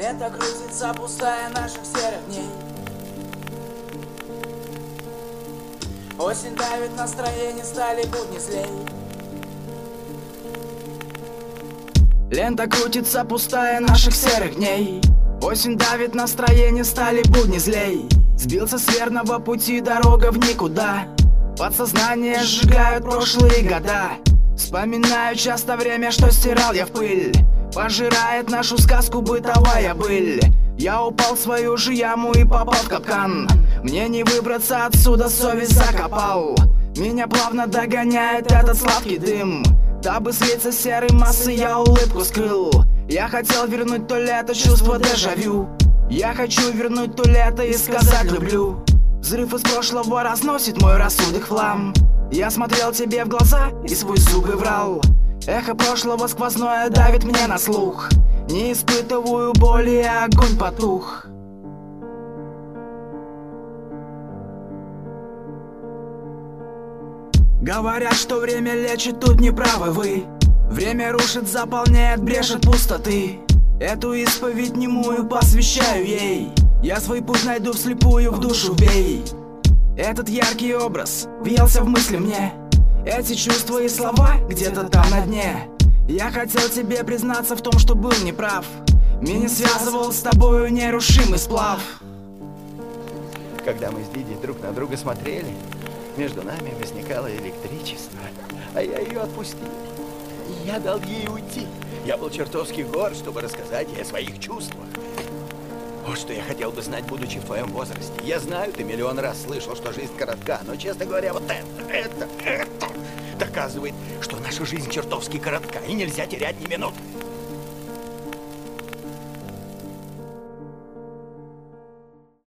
Лента крутится, пустая наших серых дней. Осень давит, настроение, стали будни злей. Лента крутится, пустая наших серых дней. Осень давит, настроение, стали будни злей. Сбился с верного пути, дорога в никуда. Подсознание сжигают прошлые года. Вспоминаю часто время, что стирал я в пыль. Пожирает нашу сказку бытовая быль. Я упал в свою же яму и попал в капкан. Мне не выбраться отсюда, совесть закопал. Меня плавно догоняет этот сладкий дым. Дабы слиться серой массой, я улыбку скрыл. Я хотел вернуть то лето, чувство дежавю. Я хочу вернуть то лето и сказать люблю. Взрыв из прошлого разносит мой рассудок в хлам. Я смотрел тебе в глаза и сквозь зубы врал. Эхо прошлого сквозное давит мне на слух. Не испытываю боли, а огонь потух. Говорят, что время лечит, тут не правы вы. Время рушит, заполняет, брешет пустоты. Эту исповедь немую посвящаю ей. Я свой путь найду вслепую, в душу бей. Этот яркий образ въелся в мысли мне. Эти чувства и слова где-то там на дне. Я хотел тебе признаться в том, что был неправ. Меня связывал с тобою нерушимый сплав. Когда мы с Дидей друг на друга смотрели, между нами возникало электричество, а я ее отпустил. Я дал ей уйти. Я был чертовски горд, чтобы рассказать ей о своих чувствах. Вот что я хотел бы знать, будучи в твоем возрасте. Я знаю, ты миллион раз слышал, что жизнь коротка, но, честно говоря, вот это доказывает, что наша жизнь чертовски коротка, и нельзя терять ни минуты.